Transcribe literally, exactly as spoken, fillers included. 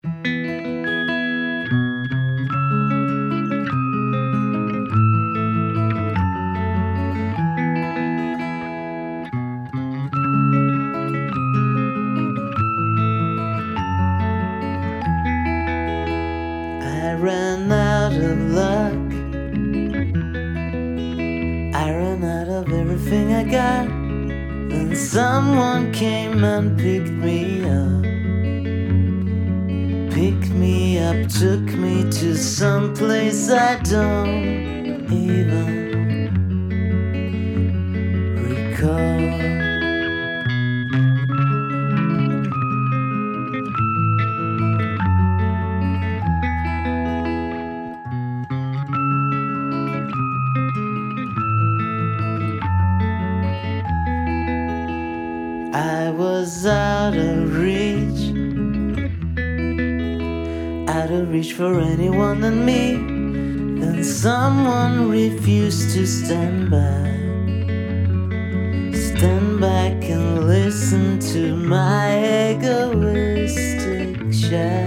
I ran out of luck. I ran out of everything I got. Then someone came and picked me up. Picked me up, took me to some place I don't even recall. I was out of reach, out of reach for anyone than me. Then someone refused to stand by, stand back and listen to my egoistic shout.